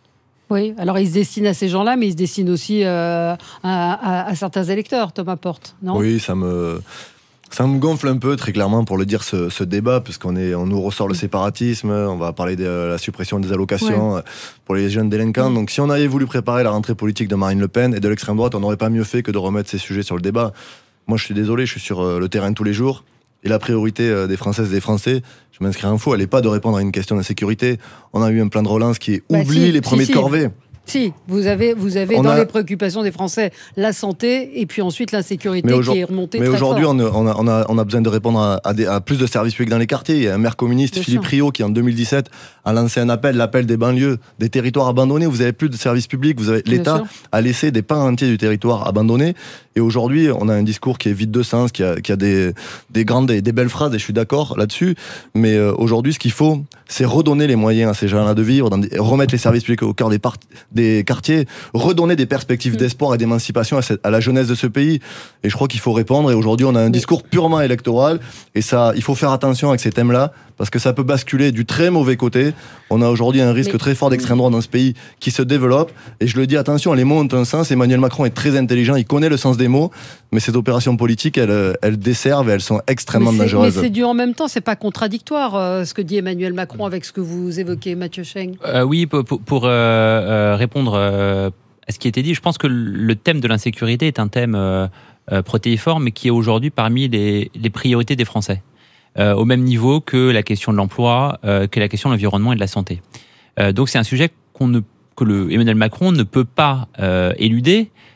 Oui, alors il se destine à ces gens-là, mais il se destine aussi euh, à, à, à certains électeurs, Thomas Porte, non ? Oui, ça me, ça me gonfle un peu, très clairement, pour le dire, ce, ce débat, puisqu'on est, on nous ressort le séparatisme, on va parler de la suppression des allocations ouais. pour les jeunes délinquants. Oui. Donc si on avait voulu préparer la rentrée politique de Marine Le Pen et de l'extrême droite, on n'aurait pas mieux fait que de remettre ces sujets sur le débat. Moi, je suis désolé, je suis sur le terrain tous les jours. Et la priorité des Françaises et des Français, je m'inscris en faux, elle n'est pas de répondre à une question d'insécurité. On a eu un plan de relance qui bah oublie si, les premiers si, de corvée. Si, vous avez, vous avez dans a... les préoccupations des Français la santé et puis ensuite l'insécurité qui est remontée mais très fort. Mais aujourd'hui, on a, on, a, on a besoin de répondre à, à, des, à plus de services publics dans les quartiers. Il y a un maire communiste, Bien Philippe sûr. Rio, qui en deux mille dix-sept a lancé un appel, l'appel des banlieues, des territoires abandonnés où vous n'avez plus de services publics. Vous avez, l'État a laissé des pans entiers du territoire abandonnés. Et aujourd'hui, on a un discours qui est vide de sens, qui a, qui a des, des grandes et des belles phrases, et je suis d'accord là-dessus. Mais euh, aujourd'hui, ce qu'il faut, c'est redonner les moyens à ces gens-là de vivre, dans des, remettre les services publics au cœur des, part, des quartiers, redonner des perspectives mmh. d'espoir et d'émancipation à, cette, à la jeunesse de ce pays. Et je crois qu'il faut répondre. Et aujourd'hui, on a un discours purement électoral. Et ça, il faut faire attention avec ces thèmes-là, parce que ça peut basculer du très mauvais côté. On a aujourd'hui un risque Mais... très fort d'extrême droite dans ce pays qui se développe. Et je le dis, attention, les mots ont un sens. Emmanuel Macron est très intelligent, il connaît le sens des mots. Mais ces opérations politiques, elles, elles desservent et elles sont extrêmement mais dangereuses. Mais c'est du en même temps, c'est pas contradictoire euh, ce que dit Emmanuel Macron avec ce que vous évoquez, Mathieu Schenk. Euh, oui, pour, pour euh, euh, répondre euh, à ce qui a été dit, je pense que le thème de l'insécurité est un thème euh, euh, protéiforme, mais qui est aujourd'hui parmi les, les priorités des Français. Euh, au même niveau que la question de l'emploi, euh, que la question de l'environnement et de la santé. Euh, donc c'est un sujet qu'on ne, que le Emmanuel Macron ne peut pas euh, éluder,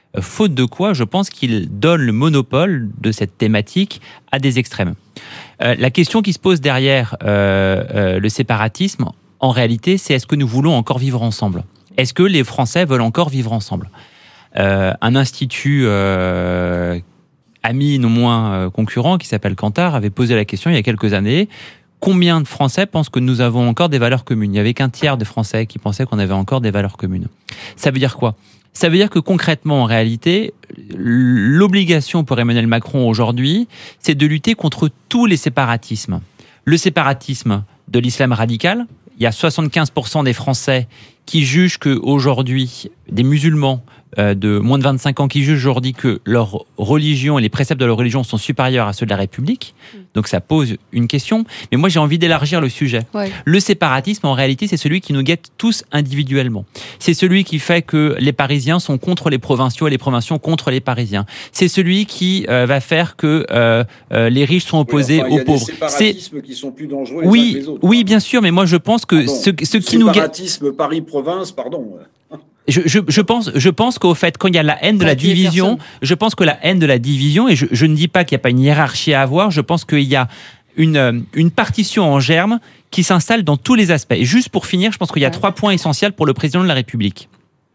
faute de quoi, je pense qu'il donne le monopole de cette thématique à des extrêmes. Euh, la question qui se pose derrière euh, euh, le séparatisme, en réalité, c'est est-ce que nous voulons encore vivre ensemble ? Est-ce que les Français veulent encore vivre ensemble ? euh, Un institut euh, ami, non moins euh, concurrent, qui s'appelle Kantar, avait posé la question il y a quelques années. Combien de Français pensent que nous avons encore des valeurs communes ? Il n'y avait qu'un tiers de Français qui pensaient qu'on avait encore des valeurs communes. Ça veut dire quoi ? Ça veut dire que concrètement, en réalité, l'obligation pour Emmanuel Macron aujourd'hui, c'est de lutter contre tous les séparatismes. Le séparatisme de l'islam radical, il y a soixante-quinze pour cent des Français qui jugent qu'aujourd'hui, des musulmans euh, de moins de vingt-cinq ans qui jugent aujourd'hui que leur religion et les préceptes de leur religion sont supérieurs à ceux de la République. Donc ça pose une question. Mais moi, j'ai envie d'élargir le sujet. Ouais. Le séparatisme, en réalité, c'est celui qui nous guette tous individuellement. C'est celui qui fait que les Parisiens sont contre les provinciaux et les provinciaux contre les Parisiens. C'est celui qui euh, va faire que euh, euh, les riches sont opposés oui, enfin, aux pauvres. Il y a des séparatismes qui sont plus dangereux les oui, uns que les autres. Oui, bien sûr, mais moi, je pense que pardon, ce, ce qui nous guette... Séparatisme Paris-Province, pardon... Je, je, je pense, je pense qu'au fait, quand il y a la haine de la division, je pense que la haine de la division, et je, je ne dis pas qu'il n'y a pas une hiérarchie à avoir, je pense qu'il y a une, une partition en germe qui s'installe dans tous les aspects. Et juste pour finir, je pense qu'il y a ouais. trois points essentiels pour le président de la République.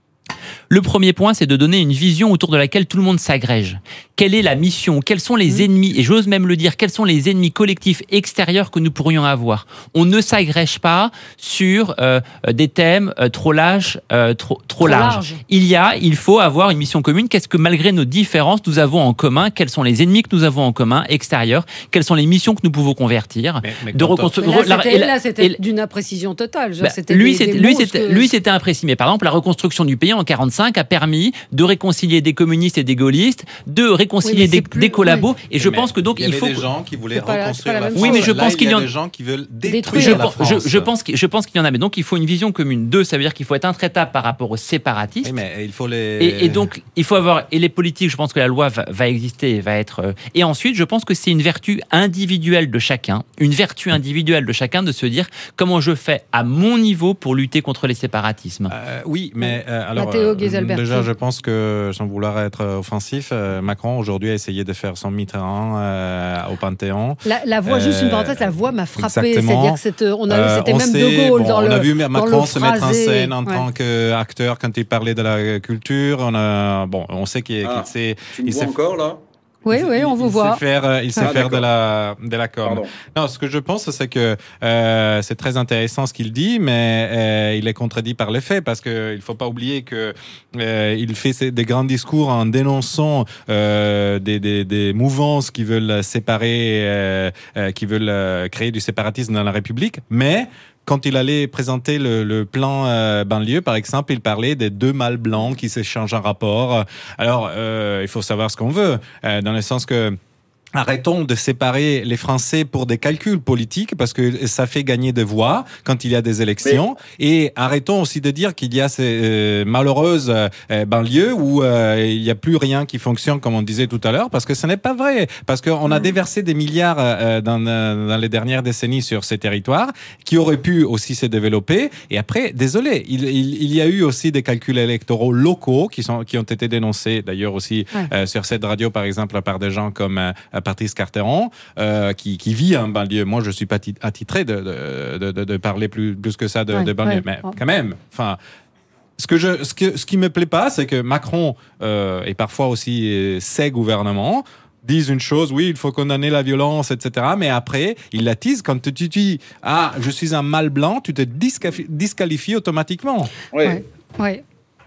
Le premier point, c'est de donner une vision autour de laquelle tout le monde s'agrège. Quelle est la mission ? Quels sont les ennemis ? Et j'ose même le dire, quels sont les ennemis collectifs extérieurs que nous pourrions avoir ? On ne s'agrège pas sur euh, des thèmes euh, trop lâches, euh, trop, trop, trop larges. Large. Il y a, il faut avoir une mission commune. Qu'est-ce que malgré nos différences, nous avons en commun ? Quels sont les ennemis que nous avons en commun extérieurs ? Quelles sont les missions que nous pouvons convertir ? Mais, mais de reconstruire. Là, c'était, là, c'était et, d'une imprécision totale. Genre, bah, c'était lui, des, c'était, des lui, c'était, que... lui, c'était imprécis. Mais par exemple, la reconstruction du pays en quarante-cinq a permis de réconcilier des communistes et des gaullistes, de réconcilier oui, des, plus, des collabos. Oui. Et je mais pense que donc il, y il faut. Il y a des gens qui voulaient pas reconstruire la, la, la France. Oui, mais je pense Là, qu'il y, y a en des gens qui veulent détruire, détruire la France. Je, je, pense, je pense qu'il y en a. Mais donc il faut une vision commune. Deux, ça veut dire qu'il faut être intraitable par rapport aux séparatistes. Oui, mais il faut les. Et, et donc il faut avoir. Et les politiques, je pense que la loi va, va exister, va être. Et ensuite, je pense que c'est une vertu individuelle de chacun, une vertu individuelle de chacun de se dire comment je fais à mon niveau pour lutter contre les séparatismes. Euh, oui, mais euh, alors Matteo euh, déjà, je pense que sans vouloir être offensif, euh, Macron aujourd'hui a essayé de faire son Mitterrand euh, au Panthéon. La, la voix, euh, juste une parenthèse, la voix m'a frappé. Exactement. C'est-à-dire que c'était, on a, euh, c'était on même sait, De Gaulle bon, dans on le. On a vu Macron se mettre en scène en ouais. tant qu'acteur quand il parlait de la culture. On a, bon, on sait qu'il, ah, qu'il sait. Tu me il vois encore là? Oui, il, oui, on il, vous il voit. Sait faire, il sait ah, faire de la, de la corne. Pardon. Non, ce que je pense, c'est que euh, c'est très intéressant ce qu'il dit, mais euh, il est contredit par les faits, parce qu'il ne faut pas oublier qu'il euh, fait des grands discours en dénonçant euh, des, des, des mouvances qui veulent séparer, euh, euh, qui veulent euh, créer du séparatisme dans la République, mais quand il allait présenter le, le plan euh, banlieue, par exemple, il parlait des deux mâles blancs qui s'échangent un rapport. Alors, euh, il faut savoir ce qu'on veut, euh, dans le sens que arrêtons de séparer les Français pour des calculs politiques, parce que ça fait gagner des voix quand il y a des élections. Mais... Et arrêtons aussi de dire qu'il y a ces euh, malheureuses euh, banlieues où euh, il n'y a plus rien qui fonctionne, comme on disait tout à l'heure, parce que ce n'est pas vrai. Parce qu'on a déversé des milliards euh, dans, dans les dernières décennies sur ces territoires, qui auraient pu aussi se développer. Et après, désolé, il, il, il y a eu aussi des calculs électoraux locaux qui, sont, qui ont été dénoncés, d'ailleurs aussi ouais. euh, sur cette radio, par exemple, par des gens comme euh, Patrice Carteron, euh, qui, qui vit en banlieue. Moi, je ne suis pas attitré de, de, de, de parler plus, plus que ça de, ouais, de banlieue, ouais, mais ouais. quand même, enfin... Ce, que je, ce, que, ce qui ne me plaît pas, c'est que Macron, euh, et parfois aussi euh, ses gouvernements, disent une chose, oui, il faut condamner la violence, et cetera. Mais après, ils la teasent. Quand tu dis « Ah, je suis un mâle blanc », tu te disqualifies, disqualifies automatiquement. Oui. Ouais. Ouais.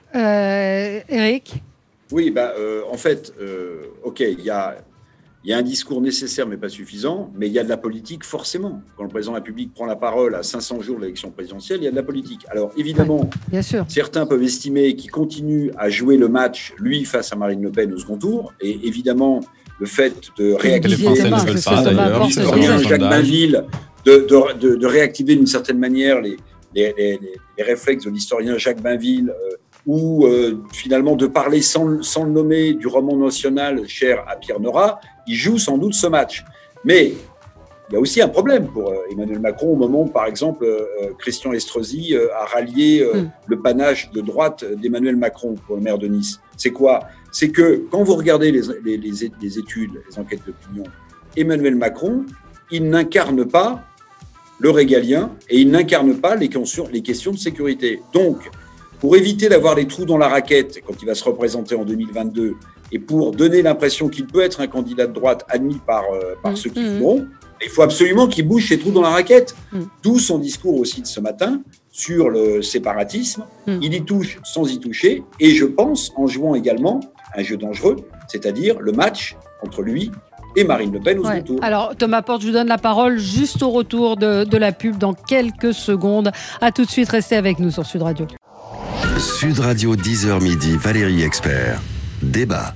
Euh, Eric ? Oui, bah, euh, en fait, euh, OK, il y a... Il y a un discours nécessaire, mais pas suffisant, mais il y a de la politique forcément. Quand le président de la République prend la parole à cinq cents jours de l'élection présidentielle, il y a de la politique. Alors évidemment, ouais, bien sûr. Certains peuvent estimer qu'il continue à jouer le match, lui, face à Marine Le Pen au second tour, et évidemment, le fait de réactiver l'historien Jacques Bainville, de, de, de, de réactiver d'une certaine manière les, les, les, les réflexes de l'historien Jacques Bainville, euh, ou euh, finalement de parler sans, sans le nommer du roman national cher à Pierre Nora, il joue sans doute ce match. Mais il y a aussi un problème pour Emmanuel Macron au moment où, par exemple, euh, Christian Estrosi euh, a rallié euh, mm. le panache de droite d'Emmanuel Macron pour le maire de Nice. C'est quoi ? C'est que quand vous regardez les, les, les, les études, les enquêtes d'opinion, Emmanuel Macron, il n'incarne pas le régalien et il n'incarne pas les questions, les questions de sécurité. Donc, pour éviter d'avoir les trous dans la raquette quand il va se représenter en deux mille vingt-deux et pour donner l'impression qu'il peut être un candidat de droite admis par, euh, par mmh, ceux qui voudront, mmh. il faut absolument qu'il bouge ses trous dans la raquette. Mmh. D'où son discours aussi de ce matin sur le séparatisme. Mmh. Il y touche sans y toucher et je pense en jouant également un jeu dangereux, c'est-à-dire le match entre lui et Marine Le Pen au second tour. Alors Thomas Porte, je vous donne la parole juste au retour de, de la pub dans quelques secondes. À tout de suite, restez avec nous sur Sud Radio. Sud Radio, dix heures midi, Valérie Expert. Débat.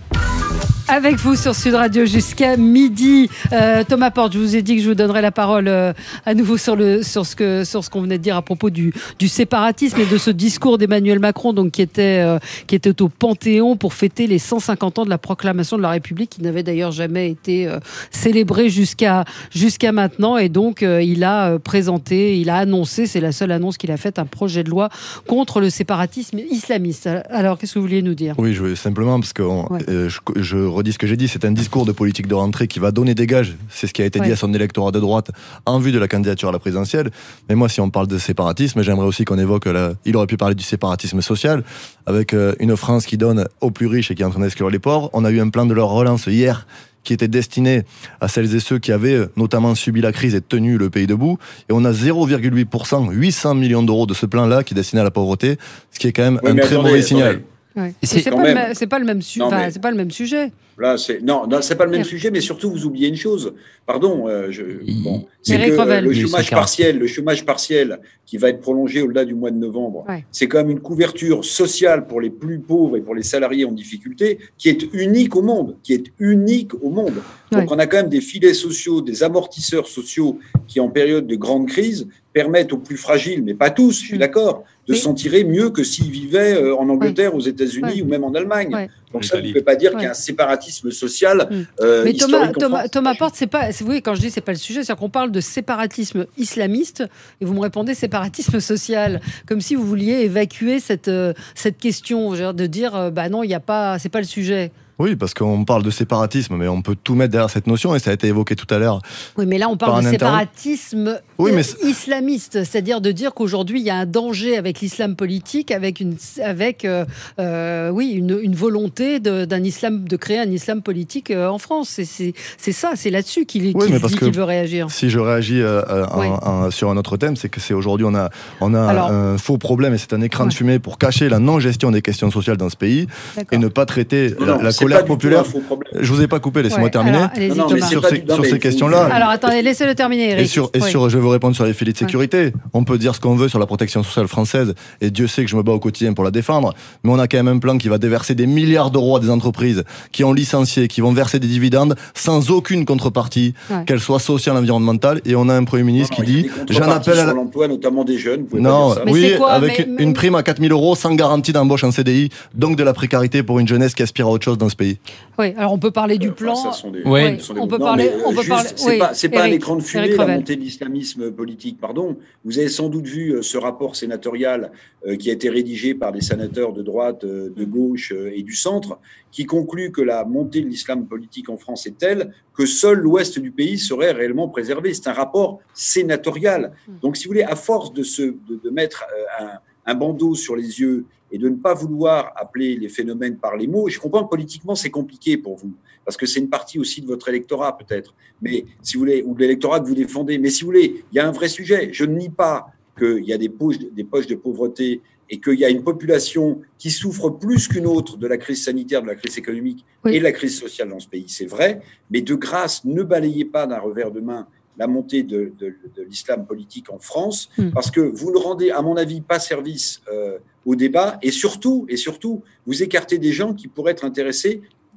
Avec vous sur Sud Radio jusqu'à midi. Euh, Thomas Porte, je vous ai dit que je vous donnerais la parole euh, à nouveau sur, le, sur, ce que, sur ce qu'on venait de dire à propos du, du séparatisme et de ce discours d'Emmanuel Macron donc, qui, était, euh, qui était au Panthéon pour fêter les cent cinquante ans de la proclamation de la République, qui n'avait d'ailleurs jamais été euh, célébrée jusqu'à, jusqu'à maintenant. Et donc, euh, il a euh, présenté, il a annoncé, c'est la seule annonce qu'il a faite, un projet de loi contre le séparatisme islamiste. Alors, qu'est-ce que vous vouliez nous dire ? Oui, je veux simplement, parce que on, ouais. euh, je, je redis ce que j'ai dit, c'est un discours de politique de rentrée qui va donner des gages, c'est ce qui a été ouais. dit à son électorat de droite en vue de la candidature à la présidentielle. Mais moi, si on parle de séparatisme, j'aimerais aussi qu'on évoque, la... il aurait pu parler du séparatisme social, avec une France qui donne aux plus riches et qui est en train d'exclure les pauvres. On a eu un plan de leur relance hier qui était destiné à celles et ceux qui avaient notamment subi la crise et tenu le pays debout. Et on a zéro virgule huit pour cent, huit cents millions d'euros de ce plan-là qui est destiné à la pauvreté, ce qui est quand même oui, un très attendez, mauvais signal. Attendez. Ouais. C'est, c'est, pas même... c'est pas le même sujet. Enfin, c'est pas le même sujet. Là, c'est non, non, c'est pas le même Merci. sujet, mais surtout vous oubliez une chose. Pardon, euh, je, bon, c'est Eric que Revel. le chômage partiel, le chômage partiel qui va être prolongé au-delà du mois de novembre, ouais. c'est quand même une couverture sociale pour les plus pauvres et pour les salariés en difficulté qui est unique au monde, qui est unique au monde. Donc, ouais. on a quand même des filets sociaux, des amortisseurs sociaux qui, en période de grande crise, permettent aux plus fragiles, mais pas tous, je suis d'accord, de mais... s'en tirer mieux que s'ils vivaient en Angleterre, ouais. aux États-Unis ouais. ou même en Allemagne. Ouais. Donc ça, vous ne pouvez pas dire ouais. qu'il y a un séparatisme social euh, mais Thomas, historique en Thomas, France. Thomas Porte, c'est pas, c'est, oui, quand je dis c'est pas le sujet, c'est qu'on parle de séparatisme islamiste et vous me répondez séparatisme social, comme si vous vouliez évacuer cette, euh, cette question, genre de dire, euh, bah non, il y a pas, c'est pas le sujet. Oui, parce qu'on parle de séparatisme, mais on peut tout mettre derrière cette notion, et ça a été évoqué tout à l'heure. Oui, mais là, on parle de séparatisme oui, mais islamiste, c'est-à-dire de dire qu'aujourd'hui, il y a un danger avec l'islam politique, avec une, avec, euh, euh, oui, une, une volonté de, d'un islam, de créer un islam politique euh, en France. C'est, c'est, c'est ça, c'est là-dessus qu'il, oui, qu'il dit qu'il veut réagir. Si je réagis euh, oui. en, en, sur un autre thème, c'est que c'est aujourd'hui, on a, on a Alors, un faux problème, et c'est un écran ouais. de fumée pour cacher la non-gestion des questions sociales dans ce pays, D'accord. et ne pas traiter non, la, la colère populaire. Je vous ai pas coupé, laissez-moi ouais. terminer. Alors, non, non, sur ces, sur ces questions-là. Alors attendez, laissez-le terminer, Eric. Et sur, et oui. sur, je vais vous répondre sur les filets de sécurité. Ouais. On peut dire ce qu'on veut sur la protection sociale française, et Dieu sait que je me bats au quotidien pour la défendre, mais on a quand même un plan qui va déverser des milliards d'euros à des entreprises qui ont licencié, qui vont verser des dividendes sans aucune contrepartie, ouais. qu'elle soit sociale, environnementale, et on a un Premier ministre non, non, qui dit j'en appelle à la... l'emploi, notamment des jeunes. Non, oui, quoi, avec mais, mais... une prime à quatre mille euros sans garantie d'embauche en C D I, donc de la précarité pour une jeunesse qui aspire à autre chose dans ce pays. Oui, alors on peut parler du plan. Enfin, des... oui, on peut non, parler. On peut juste, parler. C'est oui, pas, c'est pas un écran de fumée la montée de l'islamisme politique. Pardon. Vous avez sans doute vu ce rapport sénatorial euh, qui a été rédigé par des sénateurs de droite, euh, de gauche euh, et du centre, qui conclut que la montée de l'islam politique en France est telle que seul l'ouest du pays serait réellement préservé. C'est un rapport sénatorial. Donc, si vous voulez, à force de se de, de mettre euh, un, un bandeau sur les yeux et de ne pas vouloir appeler les phénomènes par les mots. Je comprends que politiquement, c'est compliqué pour vous, parce que c'est une partie aussi de votre électorat, peut-être, mais si vous voulez, ou de l'électorat que vous défendez. Mais si vous voulez, il y a un vrai sujet. Je ne nie pas qu'il y a des poches, des poches de pauvreté et qu'il y a une population qui souffre plus qu'une autre de la crise sanitaire, de la crise économique oui. et de la crise sociale dans ce pays. C'est vrai, mais de grâce, ne balayez pas d'un revers de main la montée de, de, de l'islam politique en France, mmh. parce que vous ne rendez, à mon avis, pas service euh, au débat, et surtout, et surtout, vous écartez des gens qui pourraient être intéressés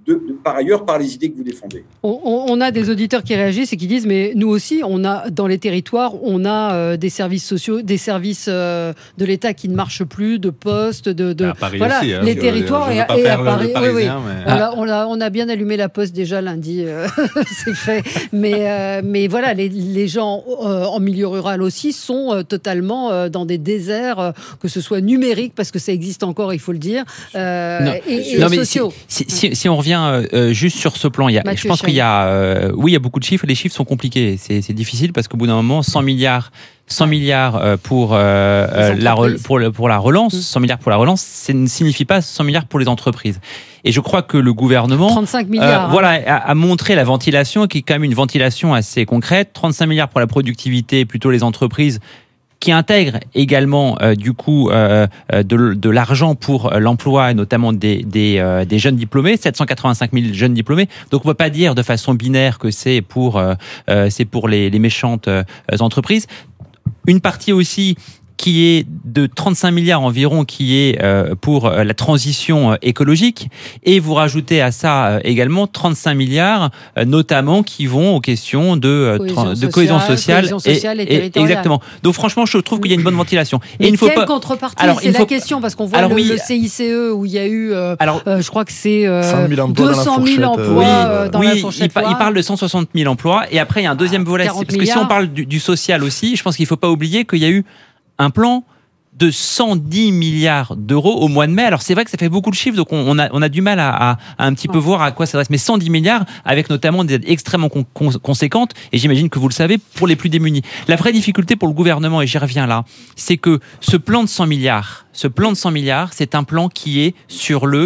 de, de, par ailleurs par les idées que vous défendez. On, on a des auditeurs qui réagissent et qui disent mais nous aussi, on a dans les territoires, on a euh, des services sociaux, des services euh, de l'État qui ne marchent plus, de postes, de, de à Paris voilà, aussi, hein, les je, territoires je et, et à Paris. Parisien, oui, oui. Mais... On, a, on, a, on a bien allumé la poste déjà lundi, euh, c'est fait. Mais, euh, mais voilà, les, les gens euh, en milieu rural aussi sont euh, totalement euh, dans des déserts, euh, que ce soit numérique parce que ça existe encore, il faut le dire, euh, non, et, et non, mais sociaux. Si, si, si, si on revient euh, juste sur ce plan, il y a, je pense Chaine. qu'il y a, euh, oui, il y a beaucoup de chiffres. Les chiffres sont compliqués. C'est, c'est difficile parce qu'au bout d'un moment, cent milliards, cent milliards pour euh, la pour, le, pour la relance, cent milliards pour la relance, ça ne signifie pas cent milliards pour les entreprises. Et je crois que le gouvernement, trente-cinq milliards, euh, voilà, a, a montré la ventilation, qui est quand même une ventilation assez concrète. trente-cinq milliards pour la productivité, plutôt les entreprises, qui intègre également euh, du coup euh, de, de l'argent pour l'emploi et notamment des, des, euh, des jeunes diplômés, sept cent quatre-vingt-cinq mille jeunes diplômés. Donc on ne peut pas dire de façon binaire que c'est pour euh, c'est pour les, les méchantes euh, entreprises. Une partie aussi qui est de trente-cinq milliards environ, qui est euh, pour la transition écologique, et vous rajoutez à ça euh, également trente-cinq milliards, euh, notamment qui vont aux questions de cohésion, de sociale, cohésion sociale, cohésion sociale et, et territoriale. Exactement. Donc franchement, je trouve qu'il y a une bonne ventilation. Mais et il ne faut quelle pas... contrepartie, alors, c'est la faut... question, parce qu'on voit alors, le, oui. le C I C E où il y a eu, euh, alors, euh, je crois que c'est euh, deux cent mille emplois oui, euh, dans oui, la fourchette. Il, il parle de cent soixante mille emplois, et après il y a un deuxième volet, parce que si on parle du, du social aussi, je pense qu'il ne faut pas oublier qu'il y a eu un plan de cent dix milliards d'euros au mois de mai. Alors c'est vrai que ça fait beaucoup de chiffres, donc on, on, a, on a du mal à, à, à un petit peu voir à quoi ça reste. Mais cent dix milliards, avec notamment des aides extrêmement con, con, conséquentes, et j'imagine que vous le savez, pour les plus démunis. La vraie difficulté pour le gouvernement, et j'y reviens là, c'est que ce plan de cent milliards, ce plan de cent milliards, c'est un plan qui est sur le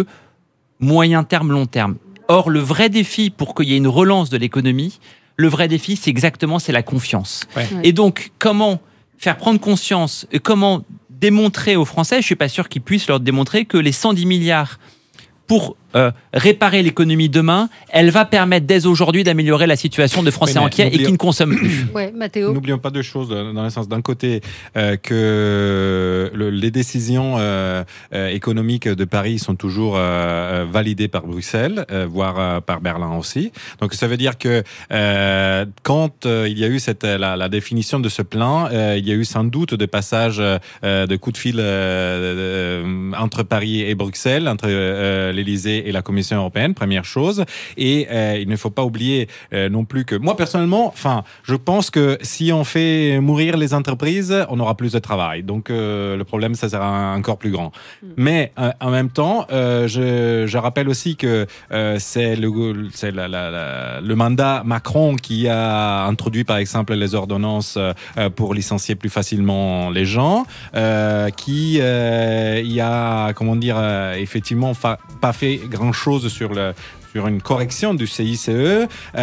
moyen terme, long terme. Or, le vrai défi pour qu'il y ait une relance de l'économie, le vrai défi, c'est exactement, c'est la confiance. Ouais. Ouais. Et donc, comment faire prendre conscience, et comment démontrer aux Français, je ne suis pas sûr qu'ils puissent leur démontrer que les cent dix milliards pour euh, réparer l'économie demain, elle va permettre dès aujourd'hui d'améliorer la situation de Français oui, entiers et qui ne consomment plus. Ouais, Mathéo. N'oublions pas deux choses dans le sens d'un côté euh, que le, les décisions euh, euh, économiques de Paris sont toujours euh, validées par Bruxelles, euh, voire euh, par Berlin aussi. Donc ça veut dire que euh, quand euh, il y a eu cette la, la définition de ce plan, euh, il y a eu sans doute des passages euh, de coups de fil euh, euh, entre Paris et Bruxelles, entre euh, l'Élysée et la Commission européenne, première chose. Et euh, il ne faut pas oublier euh, non plus que moi personnellement, enfin, je pense que si on fait mourir les entreprises, on aura plus de travail. Donc euh, le problème, ça sera encore plus grand. Mm. Mais euh, en même temps, euh, je, je rappelle aussi que euh, c'est le c'est la, la, la, le mandat Macron qui a introduit par exemple les ordonnances euh, pour licencier plus facilement les gens, euh, qui euh, il y a comment dire euh, effectivement fa- pas fait grand chose sur le sur une correction du C I C E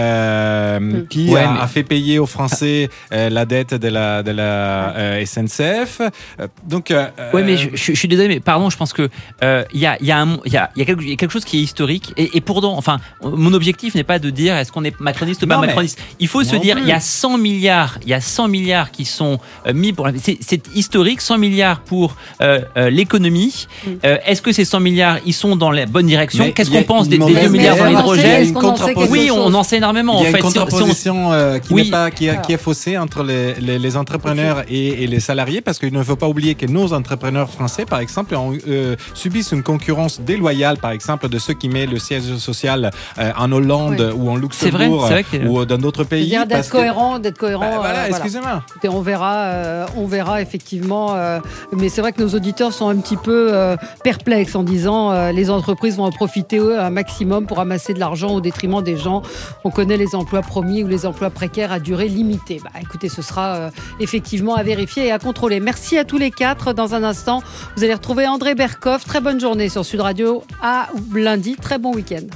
euh, mmh. qui ouais, a, mais... a fait payer aux Français euh, la dette de la, de la euh, S N C F. Euh, donc, euh, oui, mais je, je, je suis désolé, mais pardon, je pense que il euh, y, a, y, a un, y, a, y a quelque chose qui est historique. Et, et pourtant, enfin, mon objectif n'est pas de dire est-ce qu'on est macroniste ou pas macroniste. Il faut se dire il y a cent milliards, il y a cent milliards qui sont euh, mis pour. C'est, c'est historique, cent milliards pour euh, euh, l'économie. Mmh. Euh, est-ce que ces cent milliards, ils sont dans la bonne direction? Mais Qu'est-ce qu'on pense des, des deux milliards dans l'hydrogène? Oui, on en sait énormément. Il y a en fait, une contraposition euh, qui oui. n'est pas qui, qui est faussée entre les, les, les entrepreneurs okay. et, et les salariés, parce qu'il ne faut pas oublier que nos entrepreneurs français, par exemple, ont, euh, subissent une concurrence déloyale, par exemple, de ceux qui mettent le siège social euh, en Hollande oui. ou en Luxembourg c'est vrai, c'est vrai que... ou dans d'autres pays. C'est-à-dire d'être cohérent, que... d'être cohérent. Bah, voilà, euh, excusez-moi. Voilà. On verra, euh, on verra effectivement. Euh, mais c'est vrai que nos auditeurs sont un petit peu euh, perplexes en disant euh, les entreprises vont en profiter eux, un maximum pour amasser de l'argent au détriment des gens. On connaît les emplois promis ou les emplois précaires à durée limitée. Bah, écoutez, ce sera euh, effectivement à vérifier et à contrôler. Merci à tous les quatre. Dans un instant, vous allez retrouver André Berkoff. Très bonne journée sur Sud Radio. À lundi. Très bon week-end.